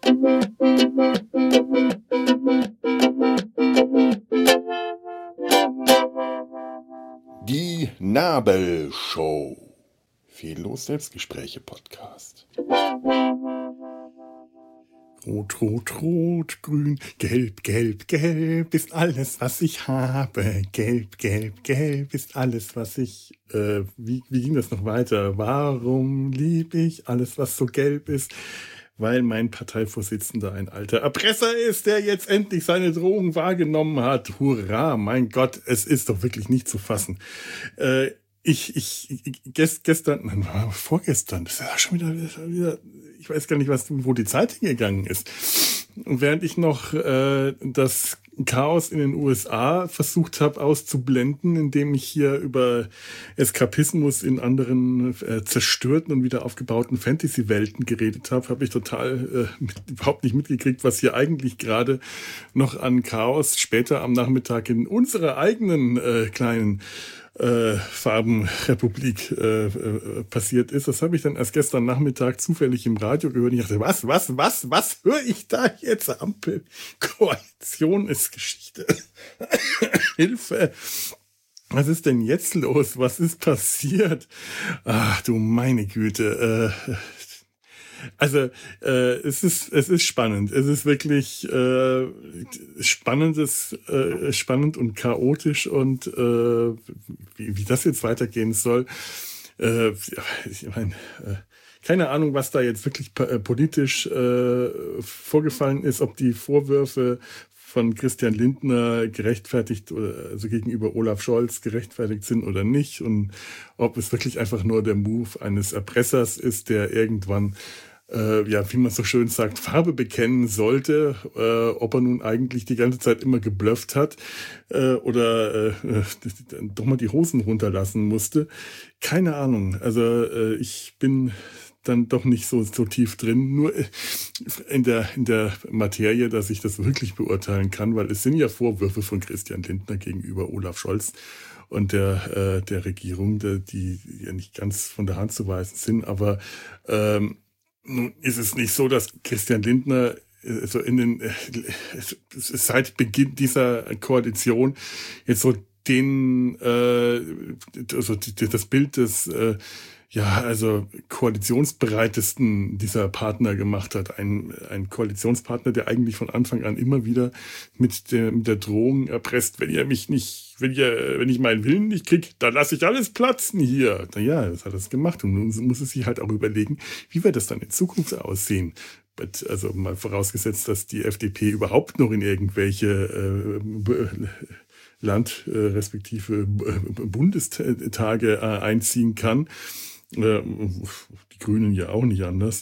Die Nabelshow. Fehllos Selbstgespräche-Podcast. Rot, rot, rot, grün, gelb, gelb, gelb ist alles, was ich habe. Gelb, gelb, gelb ist alles, was ich... Wie ging das noch weiter? Warum liebe ich alles, was so gelb ist? Weil mein Parteivorsitzender ein alter Erpresser ist, der jetzt endlich seine Drohung wahrgenommen hat. Hurra, mein Gott, es ist doch wirklich nicht zu fassen. Gestern, vorgestern, das ist ja schon wieder, ich weiß gar nicht, wo die Zeit hingegangen ist. Und während ich noch das Chaos in den USA versucht habe auszublenden, indem ich hier über Eskapismus in anderen zerstörten und wieder aufgebauten Fantasy-Welten geredet habe, habe ich total überhaupt nicht mitgekriegt, was hier eigentlich gerade noch an Chaos später am Nachmittag in unserer eigenen kleinen Farbenrepublik passiert ist. Das habe ich dann erst gestern Nachmittag zufällig im Radio gehört. Ich dachte, was höre ich da jetzt? Ampel, Koalition ist Geschichte. Hilfe. Was ist denn jetzt los? Was ist passiert? Ach du meine Güte. Also es ist spannend. Es ist wirklich spannend und chaotisch und wie das jetzt weitergehen soll. Ich meine, keine Ahnung, was da jetzt wirklich politisch vorgefallen ist, ob die Vorwürfe von Christian Lindner gerechtfertigt oder also gegenüber Olaf Scholz gerechtfertigt sind oder nicht und ob es wirklich einfach nur der Move eines Erpressers ist, der irgendwann wie man so schön sagt, Farbe bekennen sollte, ob er nun eigentlich die ganze Zeit immer geblufft hat oder doch mal die Hosen runterlassen musste. Keine Ahnung. Also ich bin dann doch nicht so tief drin, nur in der Materie, dass ich das wirklich beurteilen kann, weil es sind ja Vorwürfe von Christian Lindner gegenüber Olaf Scholz und der Regierung, die ja nicht ganz von der Hand zu weisen sind, aber nun ist es nicht so, dass Christian Lindner so seit Beginn dieser Koalition jetzt so das Bild des koalitionsbereitesten dieser Partner gemacht hat. Ein Koalitionspartner, der eigentlich von Anfang an immer wieder mit der Drohung erpresst, wenn ich meinen Willen nicht kriege, dann lasse ich alles platzen hier. Naja, das hat er gemacht. Und nun muss es sich halt auch überlegen, wie wird das dann in Zukunft aussehen? Also mal vorausgesetzt, dass die FDP überhaupt noch in irgendwelche Land- respektive Bundestage einziehen kann. Die Grünen ja auch nicht anders.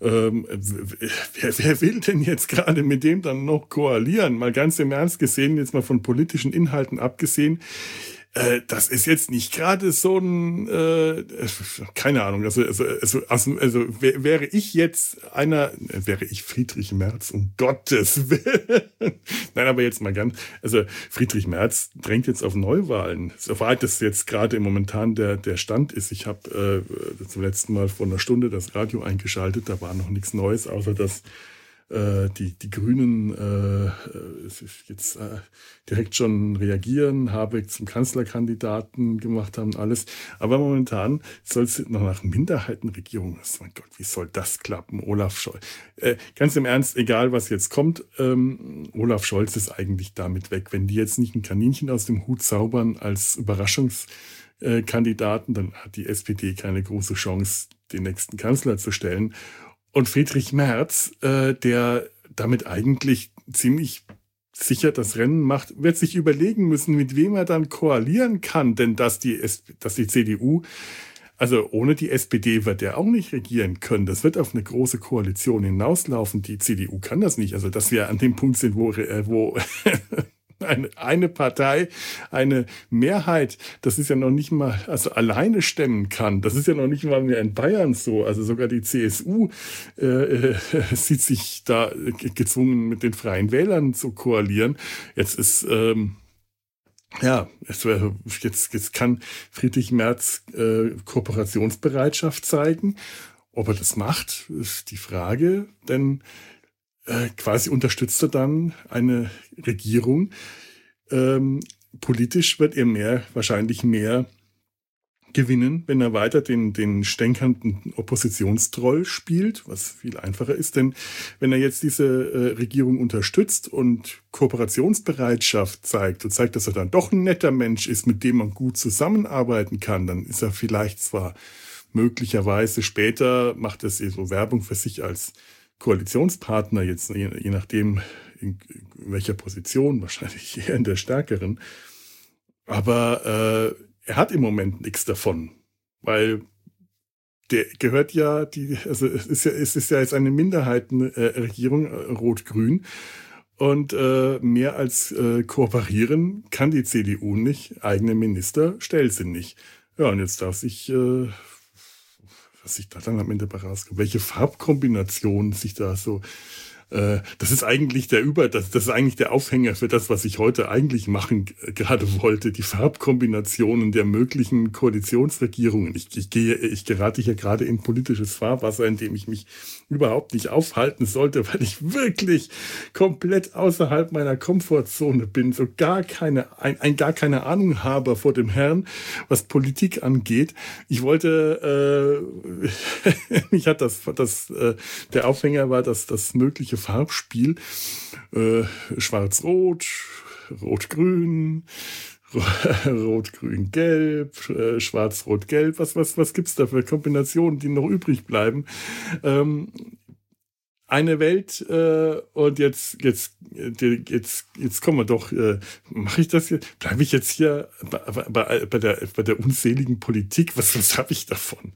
Wer will denn jetzt gerade mit dem dann noch koalieren? Mal ganz im Ernst gesehen, jetzt mal von politischen Inhalten abgesehen, das ist jetzt nicht gerade so ein, keine Ahnung, wäre ich Friedrich Merz, um Gottes Willen. Nein, aber jetzt mal Friedrich Merz drängt jetzt auf Neuwahlen. Soweit das jetzt gerade momentan der Stand ist. Ich habe zum letzten Mal vor einer Stunde das Radio eingeschaltet, da war noch nichts Neues, außer dass die Grünen jetzt direkt schon reagieren, Habeck zum Kanzlerkandidaten gemacht haben, alles. Aber momentan soll es noch nach Minderheitenregierung. Mein Gott, wie soll das klappen? Olaf Scholz. Ganz im Ernst, egal was jetzt kommt, Olaf Scholz ist eigentlich damit weg. Wenn die jetzt nicht ein Kaninchen aus dem Hut zaubern als Überraschungskandidaten, dann hat die SPD keine große Chance, den nächsten Kanzler zu stellen. Und Friedrich Merz, der damit eigentlich ziemlich sicher das Rennen macht, wird sich überlegen müssen, mit wem er dann koalieren kann. Denn dass die CDU, also ohne die SPD wird er auch nicht regieren können. Das wird auf eine große Koalition hinauslaufen. Die CDU kann das nicht. Also dass wir an dem Punkt sind, wo eine Partei, eine Mehrheit, das ist ja noch nicht mal, also alleine stemmen kann. Das ist ja noch nicht mal mehr in Bayern so. Also sogar die CSU sieht sich da gezwungen, mit den Freien Wählern zu koalieren. Jetzt kann Friedrich Merz Kooperationsbereitschaft zeigen. Ob er das macht, ist die Frage, denn quasi unterstützt er dann eine Regierung. Politisch wird er wahrscheinlich mehr gewinnen, wenn er weiter den stänkernden Oppositionstroll spielt, was viel einfacher ist. Denn wenn er jetzt diese Regierung unterstützt und Kooperationsbereitschaft zeigt und zeigt, dass er dann doch ein netter Mensch ist, mit dem man gut zusammenarbeiten kann, dann ist er vielleicht zwar möglicherweise später, macht er so Werbung für sich als Koalitionspartner, jetzt je nachdem in welcher Position, wahrscheinlich eher in der stärkeren. Aber er hat im Moment nichts davon, weil der gehört ja, also es ist ja jetzt eine Minderheitenregierung, Rot-Grün, und mehr als kooperieren kann die CDU nicht, eigene Minister stellt sie nicht. Ja, und jetzt darf sich, was sich da dann am Ende rauskommt, welche Farbkombinationen sich da so. Das ist eigentlich das ist eigentlich der Aufhänger für das, was ich heute eigentlich machen gerade wollte. Die Farbkombinationen der möglichen Koalitionsregierungen. Ich gerate hier gerade in politisches Fahrwasser, in dem ich mich überhaupt nicht aufhalten sollte, weil ich wirklich komplett außerhalb meiner Komfortzone bin, so gar keine Ahnung habe vor dem Herrn, was Politik angeht. Ich wollte, mich hat der Aufhänger war das mögliche Farbspiel, Schwarz-Rot, Rot-Grün, Rot-Grün-Gelb, Schwarz-Rot-Gelb, was gibt's da für Kombinationen, die noch übrig bleiben? Eine Welt, und jetzt kommen wir doch, mache ich das hier? Bleibe ich jetzt hier bei der unseligen Politik? Was habe ich davon?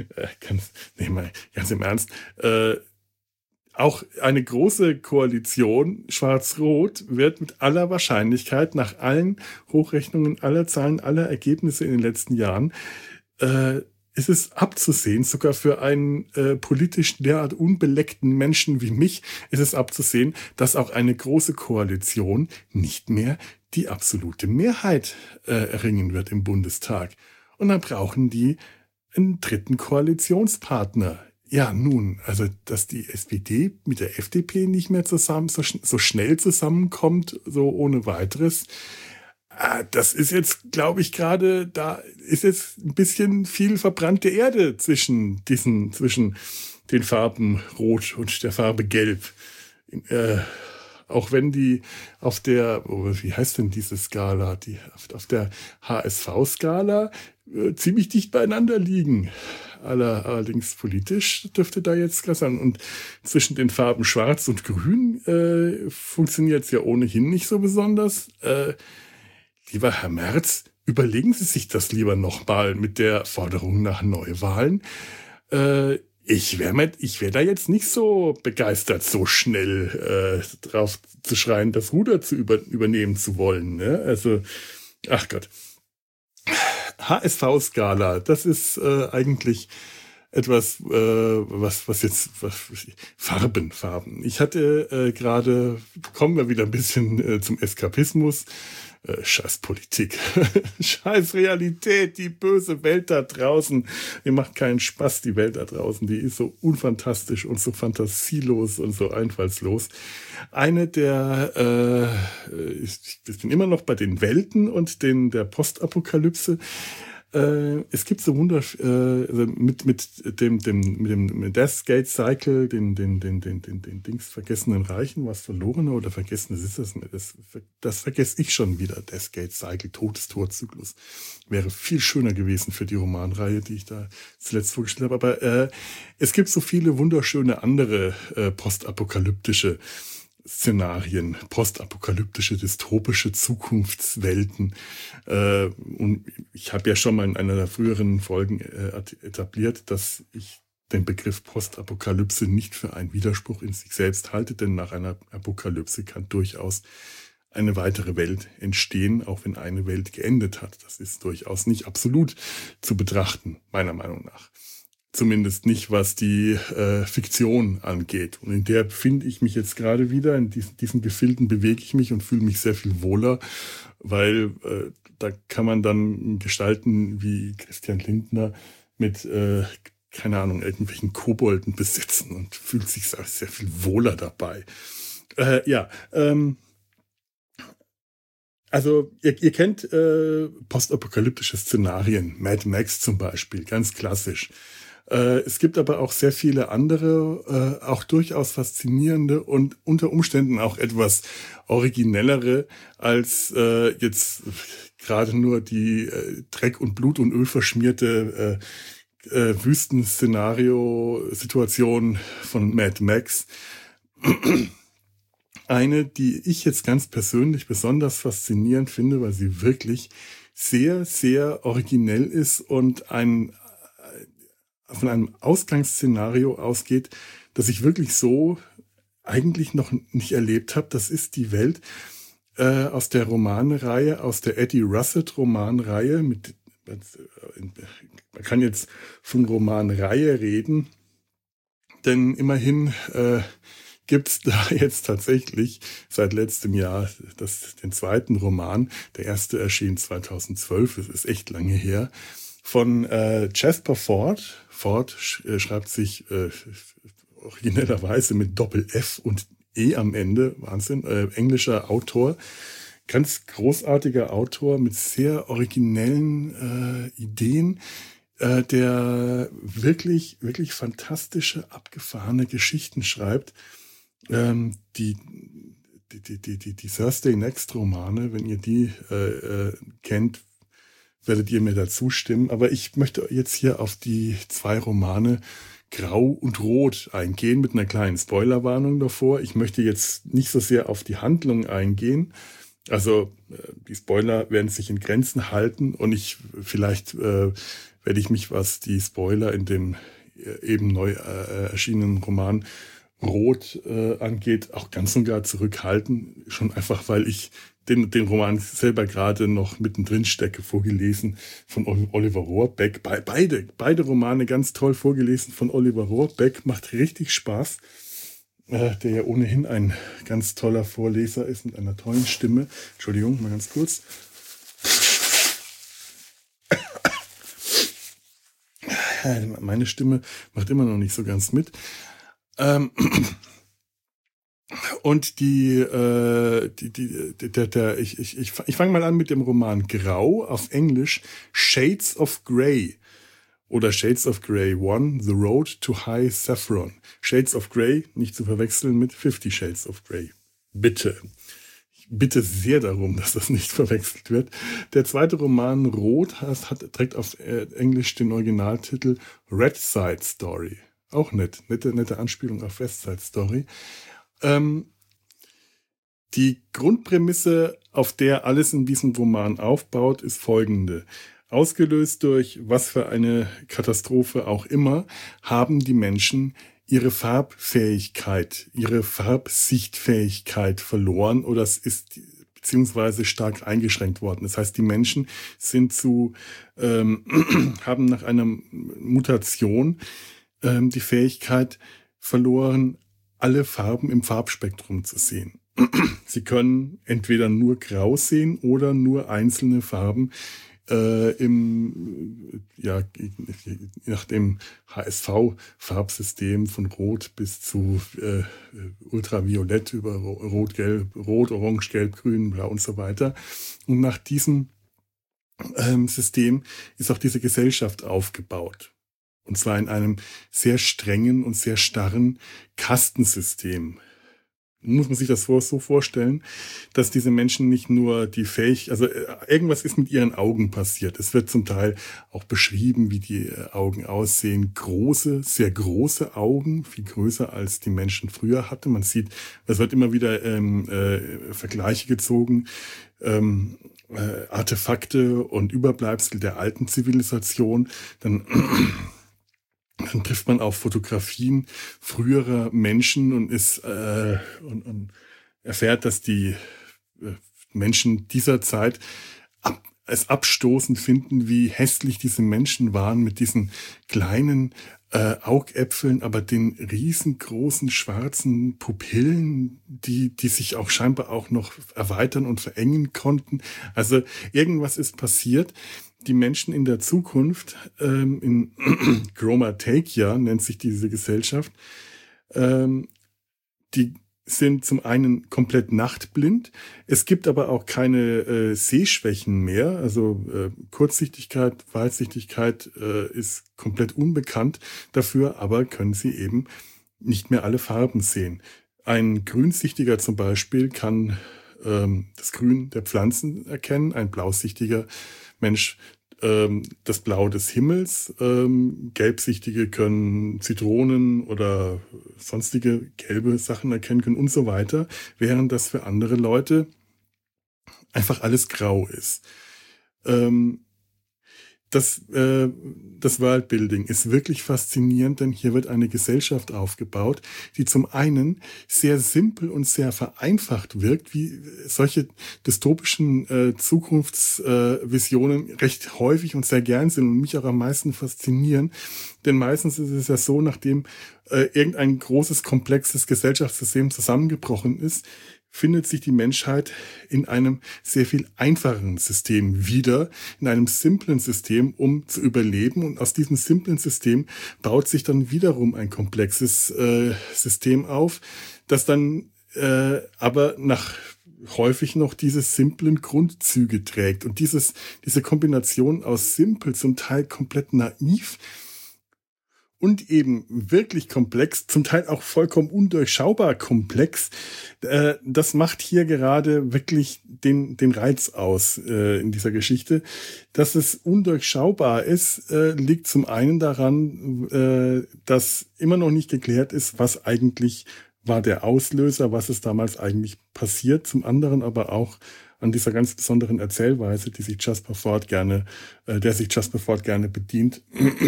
Ganz im Ernst. Auch eine große Koalition, Schwarz-Rot, wird mit aller Wahrscheinlichkeit nach allen Hochrechnungen, aller Zahlen, aller Ergebnisse in den letzten Jahren, ist es abzusehen, sogar für einen politisch derart unbeleckten Menschen wie mich, ist es abzusehen, dass auch eine große Koalition nicht mehr die absolute Mehrheit erringen wird im Bundestag. Und dann brauchen die einen dritten Koalitionspartner. Ja, nun, also, dass die SPD mit der FDP nicht mehr so schnell zusammenkommt, so ohne weiteres, das ist jetzt, glaube ich, da ist jetzt ein bisschen viel verbrannte Erde zwischen den Farben Rot und der Farbe Gelb. Auch wenn die auf der, wie heißt denn diese Skala, auf der HSV-Skala ziemlich dicht beieinander liegen. Allerdings politisch dürfte da jetzt klar sein. Und zwischen den Farben Schwarz und Grün funktioniert es ja ohnehin nicht so besonders. Lieber Herr Merz, überlegen Sie sich das lieber nochmal mit der Forderung nach Neuwahlen. Ich wär da jetzt nicht so begeistert, so schnell drauf zu schreien, das Ruder zu übernehmen zu wollen. Ne? Also, ach Gott. HSV-Skala, das ist eigentlich etwas, Farben. Ich hatte kommen wir wieder ein bisschen zum Eskapismus. Scheiß Politik, scheiß Realität, die böse Welt da draußen. Mir macht keinen Spaß, die Welt da draußen. Die ist so unfantastisch und so fantasielos und so einfallslos. Eine der, ich bin immer noch bei den Welten und der Postapokalypse. Es gibt so mit dem Death Gate Cycle, den Dings vergessenen Reichen, was Verlorene oder Vergessenes ist das vergesse ich schon wieder. Death Gate Cycle, Todestorzyklus. Wäre viel schöner gewesen für die Romanreihe, die ich da zuletzt vorgestellt habe. Aber es gibt so viele wunderschöne andere postapokalyptische Szenarien, postapokalyptische, dystopische Zukunftswelten. Und ich habe ja schon mal in einer der früheren Folgen etabliert, dass ich den Begriff Postapokalypse nicht für einen Widerspruch in sich selbst halte, denn nach einer Apokalypse kann durchaus eine weitere Welt entstehen, auch wenn eine Welt geendet hat. Das ist durchaus nicht absolut zu betrachten, meiner Meinung nach. Zumindest nicht, was die Fiktion angeht. Und in der befinde ich mich jetzt gerade wieder. In diesen Gefilden bewege ich mich und fühle mich sehr viel wohler, weil da kann man dann Gestalten wie Christian Lindner mit keine Ahnung, irgendwelchen Kobolden besitzen und fühlt sich sehr viel wohler dabei. Also ihr kennt postapokalyptische Szenarien, Mad Max zum Beispiel, ganz klassisch. Es gibt aber auch sehr viele andere, auch durchaus faszinierende und unter Umständen auch etwas originellere als jetzt gerade nur die Dreck und Blut und Öl verschmierte Wüstenszenario-Situation von Mad Max. Eine, die ich jetzt ganz persönlich besonders faszinierend finde, weil sie wirklich sehr, sehr originell ist und von einem Ausgangsszenario ausgeht, das ich wirklich so eigentlich noch nicht erlebt habe. Das ist die Welt aus der Romanreihe, aus der Eddie Russett-Romanreihe. Man kann jetzt von Romanreihe reden, denn immerhin gibt's da jetzt tatsächlich seit letztem Jahr den zweiten Roman. Der erste erschien 2012, das ist echt lange her, von Jasper Fforde. Fforde schreibt sich originellerweise mit Doppel-F und E am Ende. Wahnsinn. Englischer Autor. Ganz großartiger Autor mit sehr originellen Ideen, der wirklich, wirklich fantastische, abgefahrene Geschichten schreibt. Die Thursday Next Romane, wenn ihr die kennt, werdet ihr mir dazu stimmen. Aber ich möchte jetzt hier auf die 2 Romane Grau und Rot eingehen, mit einer kleinen Spoilerwarnung davor. Ich möchte jetzt nicht so sehr auf die Handlung eingehen. Also die Spoiler werden sich in Grenzen halten und vielleicht werde ich mich, was die Spoiler in dem eben neu erschienenen Roman Rot angeht, auch ganz und gar zurückhalten. Schon einfach, weil ich den Roman selber gerade noch mittendrin stecke, vorgelesen von Oliver Rohrbeck. Beide Romane ganz toll vorgelesen von Oliver Rohrbeck. Macht richtig Spaß. Der ja ohnehin ein ganz toller Vorleser ist mit einer tollen Stimme. Entschuldigung, mal ganz kurz. Meine Stimme macht immer noch nicht so ganz mit. Und ich fange mal an mit dem Roman Grau, auf Englisch Shades of Grey oder Shades of Grey 1, The Road to High Saffron. Shades of Grey, nicht zu verwechseln mit 50 Shades of Grey. Bitte. Ich bitte sehr darum, dass das nicht verwechselt wird. Der zweite Roman Rot trägt auf Englisch den Originaltitel Red Side Story. Auch nette Anspielung auf West Side Story. Die Grundprämisse, auf der alles in diesem Roman aufbaut, ist folgende. Ausgelöst durch was für eine Katastrophe auch immer, haben die Menschen ihre Farbfähigkeit, ihre Farbsichtfähigkeit verloren oder es ist beziehungsweise stark eingeschränkt worden. Das heißt, die Menschen sind haben nach einer Mutation die Fähigkeit verloren, alle Farben im Farbspektrum zu sehen. Sie können entweder nur grau sehen oder nur einzelne Farben nach dem HSV-Farbsystem von Rot bis zu Ultraviolett über Rot, Orange, Gelb, Grün, Blau und so weiter. Und nach diesem System ist auch diese Gesellschaft aufgebaut. Und zwar in einem sehr strengen und sehr starren Kastensystem. Muss man sich das so vorstellen, dass diese Menschen nicht nur irgendwas ist mit ihren Augen passiert. Es wird zum Teil auch beschrieben, wie die Augen aussehen. Große, sehr große Augen, viel größer als die Menschen früher hatten. Man sieht, es wird immer wieder Vergleiche gezogen, Artefakte und Überbleibsel der alten Zivilisation. Dann trifft man auf Fotografien früherer Menschen und und erfährt, dass die Menschen dieser Zeit es abstoßend finden, wie hässlich diese Menschen waren mit diesen kleinen Augäpfeln, aber den riesengroßen schwarzen Pupillen, die sich auch scheinbar auch noch erweitern und verengen konnten. Also irgendwas ist passiert. die Menschen in der Zukunft, in Chromatekia nennt sich diese Gesellschaft, die sind zum einen komplett nachtblind. Es gibt aber auch keine Sehschwächen mehr. Also Kurzsichtigkeit, Weitsichtigkeit ist komplett unbekannt. Dafür aber können sie eben nicht mehr alle Farben sehen. Ein Grünsichtiger zum Beispiel kann das Grün der Pflanzen erkennen. Ein Blausichtiger Mensch das Blau des Himmels. Gelbsichtige können Zitronen oder sonstige gelbe Sachen erkennen können und so weiter, während das für andere Leute einfach alles grau ist. Das Worldbuilding ist wirklich faszinierend, denn hier wird eine Gesellschaft aufgebaut, die zum einen sehr simpel und sehr vereinfacht wirkt, wie solche dystopischen Zukunftsvisionen recht häufig und sehr gern sind und mich auch am meisten faszinieren. Denn meistens ist es ja so, nachdem irgendein großes, komplexes Gesellschaftssystem zusammengebrochen ist, findet sich die Menschheit in einem sehr viel einfacheren System wieder, in einem simplen System, um zu überleben. Und aus diesem simplen System baut sich dann wiederum ein komplexes System auf, das dann aber nach häufig noch diese simplen Grundzüge trägt. Und diese Kombination aus simpel, zum Teil komplett naiv, und eben wirklich komplex, zum Teil auch vollkommen undurchschaubar komplex, das macht hier gerade wirklich den Reiz aus in dieser Geschichte. Dass es undurchschaubar ist, liegt zum einen daran, dass immer noch nicht geklärt ist, was eigentlich war der Auslöser, was ist damals eigentlich passiert. Zum anderen aber auch an dieser ganz besonderen Erzählweise, der sich Jasper Fforde gerne bedient.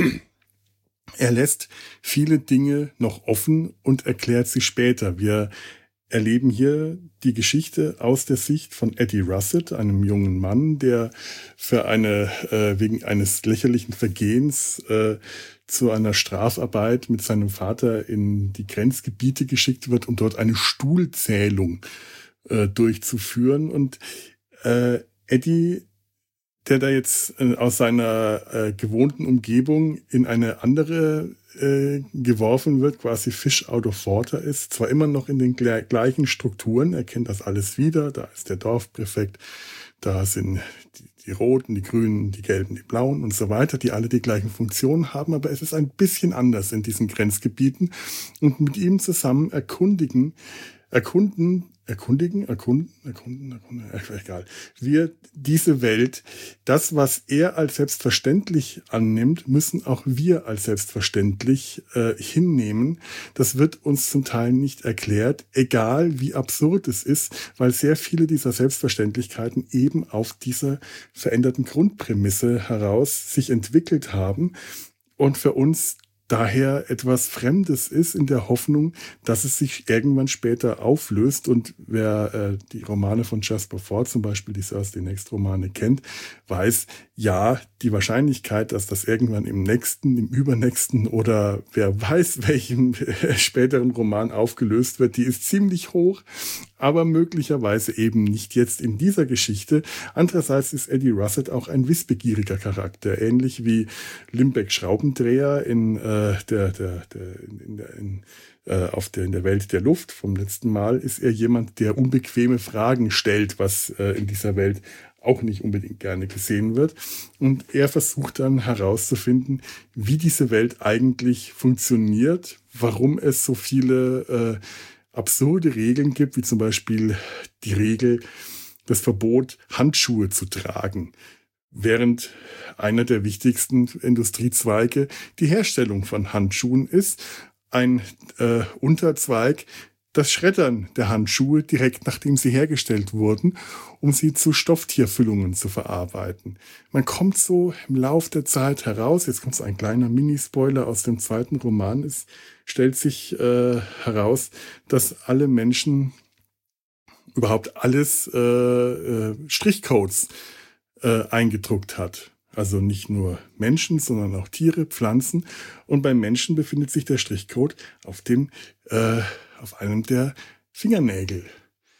Er lässt viele Dinge noch offen und erklärt sie später. Wir erleben hier die Geschichte aus der Sicht von Eddie Russett, einem jungen Mann, der für wegen eines lächerlichen Vergehens zu einer Strafarbeit mit seinem Vater in die Grenzgebiete geschickt wird, um dort eine Stuhlzählung durchzuführen. Und Eddie, der da jetzt aus seiner gewohnten Umgebung in eine andere geworfen wird, quasi Fish out of water ist, zwar immer noch in den gleichen Strukturen, er kennt das alles wieder, da ist der Dorfpräfekt, da sind die Roten, die Grünen, die Gelben, die Blauen und so weiter, die alle die gleichen Funktionen haben, aber es ist ein bisschen anders in diesen Grenzgebieten und mit ihm zusammen egal. Wir, diese Welt, das, was er als selbstverständlich annimmt, müssen auch wir als selbstverständlich hinnehmen. Das wird uns zum Teil nicht erklärt, egal wie absurd es ist, weil sehr viele dieser Selbstverständlichkeiten eben auf dieser veränderten Grundprämisse heraus sich entwickelt haben und für uns daher etwas Fremdes ist, in der Hoffnung, dass es sich irgendwann später auflöst. Und wer die Romane von Jasper Fforde, zum Beispiel die Thursday Next Romane kennt, weiß, ja, die Wahrscheinlichkeit, dass das irgendwann im nächsten, im übernächsten oder wer weiß welchem späteren Roman aufgelöst wird, die ist ziemlich hoch, aber möglicherweise eben nicht jetzt in dieser Geschichte. Andererseits ist Eddie Russett auch ein wissbegieriger Charakter, ähnlich wie Limbeck Schraubendreher in der Welt der Luft vom letzten Mal, ist er jemand, der unbequeme Fragen stellt, was in dieser Welt auch nicht unbedingt gerne gesehen wird. Und er versucht dann herauszufinden, wie diese Welt eigentlich funktioniert, warum es so viele absurde Regeln gibt, wie zum Beispiel die Regel, das Verbot, Handschuhe zu tragen, während einer der wichtigsten Industriezweige die Herstellung von Handschuhen ist. Ein Unterzweig, das Schreddern der Handschuhe direkt nachdem sie hergestellt wurden, um sie zu Stofftierfüllungen zu verarbeiten. Man kommt so im Lauf der Zeit heraus, jetzt kommt so ein kleiner Minispoiler aus dem zweiten Roman, es stellt sich heraus, dass alle Menschen, überhaupt alles Strichcodes eingedruckt hat. Also nicht nur Menschen, sondern auch Tiere, Pflanzen. Und beim Menschen befindet sich der Strichcode auf einem der Fingernägel.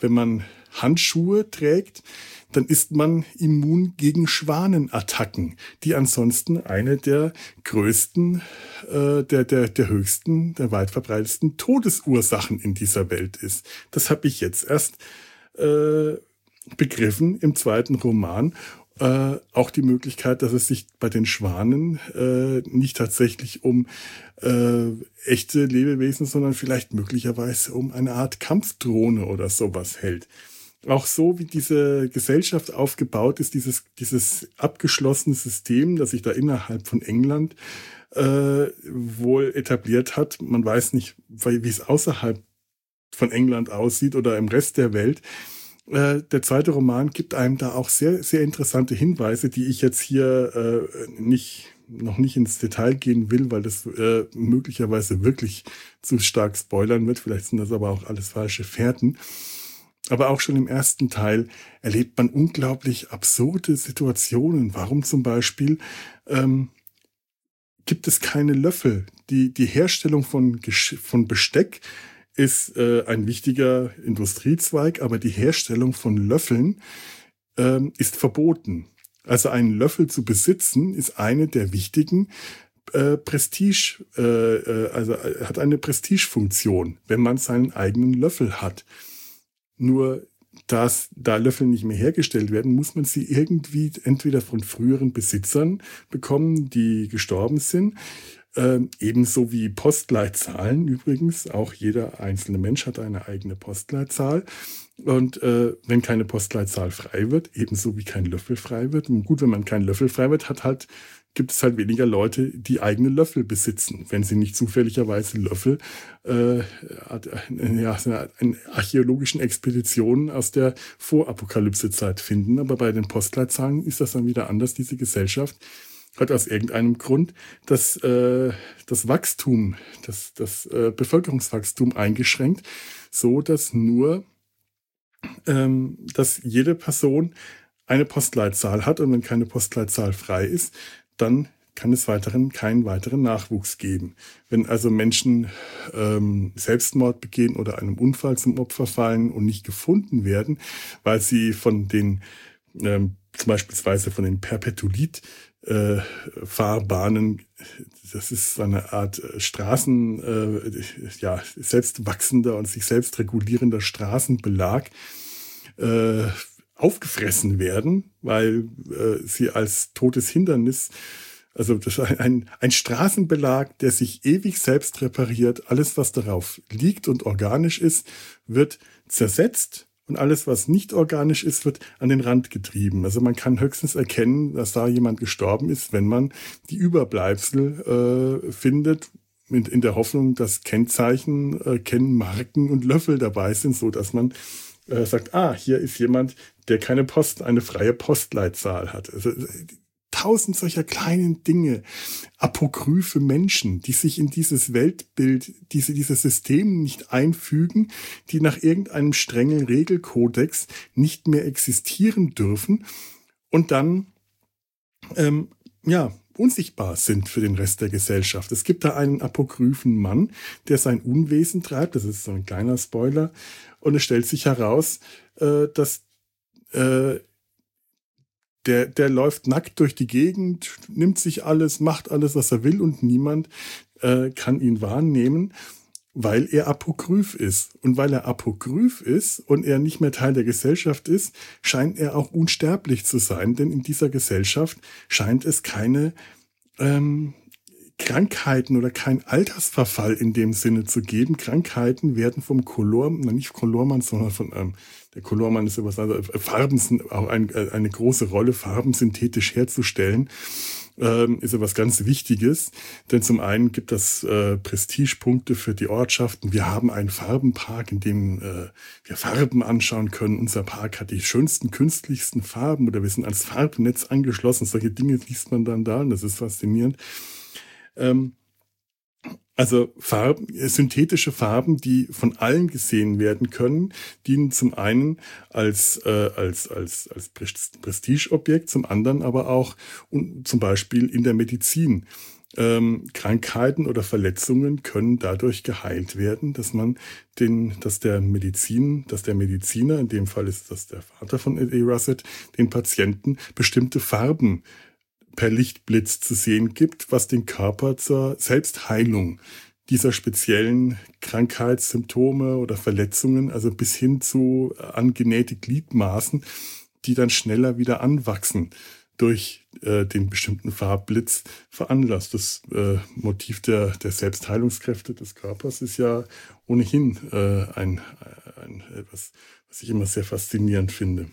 wenn man Handschuhe trägt, dann ist man immun gegen Schwanenattacken, die ansonsten eine der größten, der höchsten, der weit verbreitetsten Todesursachen in dieser Welt ist. Das habe ich jetzt erst begriffen im zweiten Roman. Auch die Möglichkeit, dass es sich bei den Schwanen nicht tatsächlich um echte Lebewesen, sondern vielleicht möglicherweise um eine Art Kampfdrohne oder sowas hält. Auch so, wie diese Gesellschaft aufgebaut ist, dieses abgeschlossene System, das sich da innerhalb von England wohl etabliert hat. Man weiß nicht, wie es außerhalb von England aussieht oder im Rest der Welt. Der zweite Roman gibt einem da auch sehr, sehr interessante Hinweise, die ich jetzt hier noch nicht ins Detail gehen will, weil das möglicherweise wirklich zu stark spoilern wird. Vielleicht sind das aber auch alles falsche Fährten. Aber auch schon im ersten Teil erlebt man unglaublich absurde Situationen. Warum zum Beispiel gibt es keine Löffel? Die Herstellung von Besteck ist ein wichtiger Industriezweig, aber die Herstellung von Löffeln ist verboten. Also einen Löffel zu besitzen ist eine der wichtigen Prestige, also hat eine Prestigefunktion, wenn man seinen eigenen Löffel hat. Nur da Löffel nicht mehr hergestellt werden, muss man sie irgendwie entweder von früheren Besitzern bekommen, die gestorben sind. Ebenso wie Postleitzahlen übrigens. Auch jeder einzelne Mensch hat eine eigene Postleitzahl. Und wenn keine Postleitzahl frei wird, ebenso wie kein Löffel frei wird. Und gut, wenn man keinen Löffel frei wird, gibt es halt weniger Leute, die eigene Löffel besitzen, wenn sie nicht zufälligerweise Löffel in archäologischen Expeditionen aus der Vorapokalypse-Zeit finden. Aber bei den Postleitzahlen ist das dann wieder anders. Diese Gesellschaft hat aus irgendeinem Grund das Wachstum, das Bevölkerungswachstum eingeschränkt, so dass dass jede Person eine Postleitzahl hat und wenn keine Postleitzahl frei ist, dann kann es keinen weiteren Nachwuchs geben. Wenn also Menschen Selbstmord begehen oder einem Unfall zum Opfer fallen und nicht gefunden werden, weil sie von den beispielsweise von den Perpetulit-Fahrbahnen, das ist eine Art selbstwachsender und sich selbst regulierender Straßenbelag, aufgefressen werden, weil sie als totes Hindernis, also das ist ein Straßenbelag, der sich ewig selbst repariert. Alles, was darauf liegt und organisch ist, wird zersetzt und alles, was nicht organisch ist, wird an den Rand getrieben. Also man kann höchstens erkennen, dass da jemand gestorben ist, wenn man die Überbleibsel findet, in der Hoffnung, dass Kennzeichen, Kennmarken und Löffel dabei sind, so dass man sagt, hier ist jemand, der eine freie Postleitzahl hat. Also 1000 solcher kleinen Dinge, apokryphe Menschen, die sich in dieses Weltbild, dieses System nicht einfügen, die nach irgendeinem strengen Regelkodex nicht mehr existieren dürfen und dann unsichtbar sind für den Rest der Gesellschaft. Es gibt da einen apokryphen Mann, der sein Unwesen treibt. Das ist so ein kleiner Spoiler. Und es stellt sich heraus, dass der läuft nackt durch die Gegend, nimmt sich alles, macht alles, was er will und niemand kann ihn wahrnehmen, weil er apokryph ist. Und weil er apokryph ist und er nicht mehr Teil der Gesellschaft ist, scheint er auch unsterblich zu sein, denn in dieser Gesellschaft scheint es keine Krankheiten oder kein Altersverfall in dem Sinne zu geben. Krankheiten werden vom nicht Colorman, sondern der Colorman ist etwas, also Farben sind auch eine große Rolle, Farben synthetisch herzustellen, ist etwas ganz Wichtiges. Denn zum einen gibt das Prestigepunkte für die Ortschaften. Wir haben einen Farbenpark, in dem wir Farben anschauen können. Unser Park hat die schönsten, künstlichsten Farben oder wir sind ans Farbnetz angeschlossen. Solche Dinge liest man dann da und das ist faszinierend. Also synthetische Farben, die von allen gesehen werden können, dienen zum einen als Prestigeobjekt, zum anderen aber auch zum Beispiel in der Medizin. Krankheiten oder Verletzungen können dadurch geheilt werden, dass der Mediziner, in dem Fall ist das der Vater von E.A. Russett, den Patienten bestimmte Farben per Lichtblitz zu sehen gibt, was den Körper zur Selbstheilung dieser speziellen Krankheitssymptome oder Verletzungen, also bis hin zu angenähte Gliedmaßen, die dann schneller wieder anwachsen, durch den bestimmten Farbblitz veranlasst. Das Motiv der Selbstheilungskräfte des Körpers ist ja ohnehin ein etwas, was ich immer sehr faszinierend finde.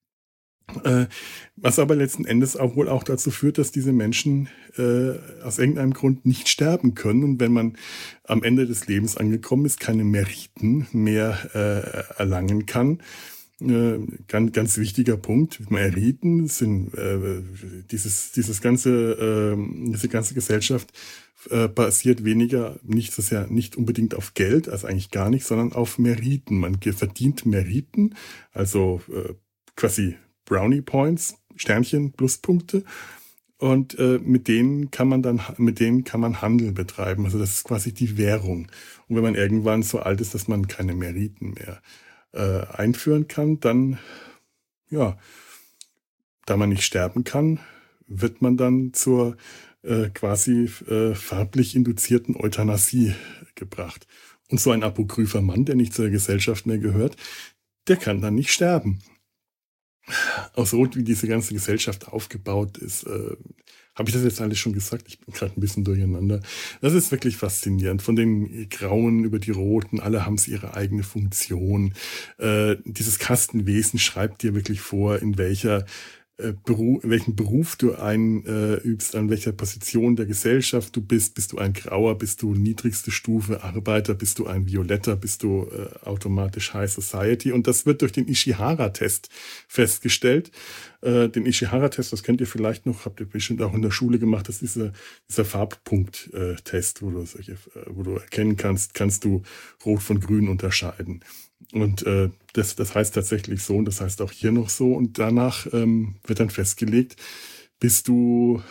Was aber letzten Endes auch wohl auch dazu führt, dass diese Menschen aus irgendeinem Grund nicht sterben können und wenn man am Ende des Lebens angekommen ist, keine Meriten mehr erlangen kann. Ganz wichtiger Punkt. Meriten sind diese ganze Gesellschaft basiert nicht unbedingt auf Geld, also eigentlich gar nicht, sondern auf Meriten. Man verdient Meriten, also quasi Brownie Points, Sternchen, Pluspunkte. Und mit denen kann man Handel betreiben. Also das ist quasi die Währung. Und wenn man irgendwann so alt ist, dass man keine Meriten mehr einführen kann, dann, ja, da man nicht sterben kann, wird man dann zur quasi farblich induzierten Euthanasie gebracht. Und so ein apokrypher Mann, der nicht zur Gesellschaft mehr gehört, der kann dann nicht sterben. Aus Rot, wie diese ganze Gesellschaft aufgebaut ist, habe ich das jetzt alles schon gesagt? Ich bin gerade ein bisschen durcheinander. Das ist wirklich faszinierend. Von den Grauen über die Roten, alle haben sie ihre eigene Funktion. Dieses Kastenwesen schreibt dir wirklich vor, in welchen Beruf du einübst, an welcher Position der Gesellschaft du bist. Bist du ein Grauer, bist du niedrigste Stufe Arbeiter, bist du ein Violetter, bist du automatisch High Society. Und das wird durch den Ishihara-Test festgestellt. Den Ishihara-Test, das kennt ihr vielleicht noch, habt ihr bestimmt auch in der Schule gemacht, das ist dieser Farbpunkt-Test, wo du erkennen kannst du Rot von Grün unterscheiden. Und das heißt tatsächlich so und das heißt auch hier noch so. Und danach wird dann festgelegt, bist du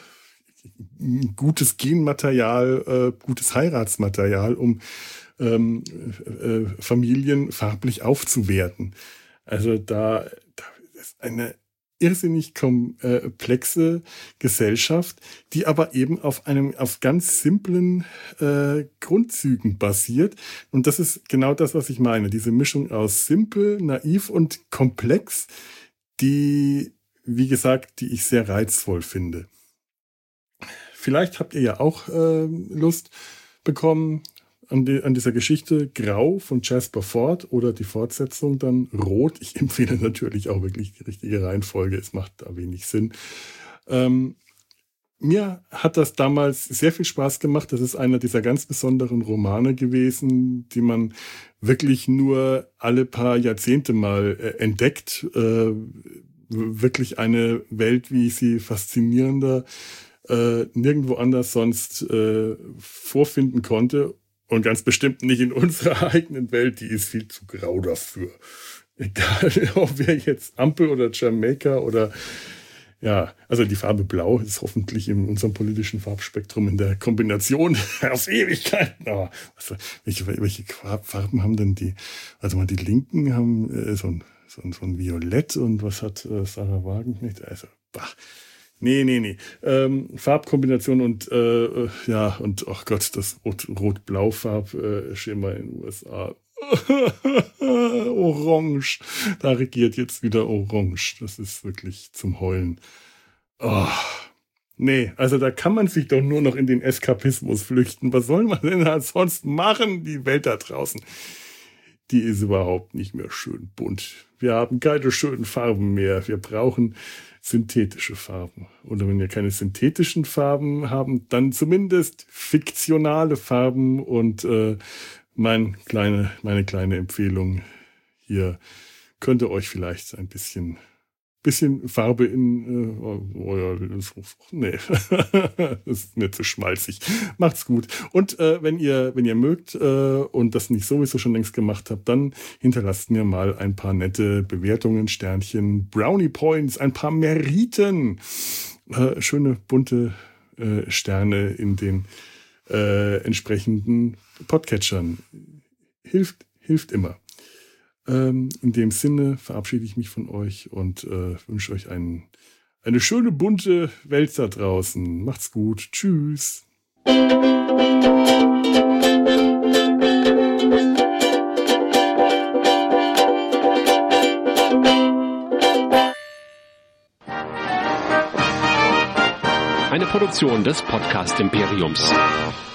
gutes Genmaterial, gutes Heiratsmaterial, um Familien farblich aufzuwerten. Also da ist eine irrsinnig komplexe Gesellschaft, die aber eben auf ganz simplen Grundzügen basiert. Und das ist genau das, was ich meine. Diese Mischung aus simpel, naiv und komplex, die ich sehr reizvoll finde. Vielleicht habt ihr ja auch Lust bekommen an dieser Geschichte Grau von Jasper Fforde oder die Fortsetzung dann Rot. Ich empfehle natürlich auch wirklich die richtige Reihenfolge. Es macht da wenig Sinn. Mir hat das damals sehr viel Spaß gemacht. Das ist einer dieser ganz besonderen Romane gewesen, die man wirklich nur alle paar Jahrzehnte mal entdeckt. Wirklich eine Welt, wie ich sie faszinierender nirgendwo anders sonst vorfinden konnte. Und ganz bestimmt nicht in unserer eigenen Welt, die ist viel zu grau dafür. Egal, ob wir jetzt Ampel oder Jamaika oder, ja, also die Farbe Blau ist hoffentlich in unserem politischen Farbspektrum in der Kombination auf Ewigkeiten. Aber welche Farben haben denn die? Also mal die Linken haben so ein Violett und was hat Sarah Wagenknecht? Also, bah. Nee. Farbkombination und und ach Gott, das Rot-Blau-Farb-Schema in den USA. Orange. Da regiert jetzt wieder Orange. Das ist wirklich zum Heulen. Oh. Nee, also da kann man sich doch nur noch in den Eskapismus flüchten. Was soll man denn sonst machen? Die Welt da draußen, die ist überhaupt nicht mehr schön bunt. Wir haben keine schönen Farben mehr. Wir brauchen synthetische Farben. Oder wenn wir keine synthetischen Farben haben, dann zumindest fiktionale Farben. Und meine kleine Empfehlung hier könnte euch vielleicht ein bisschen Farbe nee, das ist mir zu schmalzig. Macht's gut. Und wenn ihr mögt und das nicht sowieso schon längst gemacht habt, dann hinterlasst mir mal ein paar nette Bewertungen, Sternchen, Brownie Points, ein paar Meriten, schöne bunte Sterne in den entsprechenden Podcatchern. Hilft immer. In dem Sinne verabschiede ich mich von euch und wünsche euch eine schöne, bunte Welt da draußen. Macht's gut. Tschüss. Eine Produktion des Podcast Imperiums.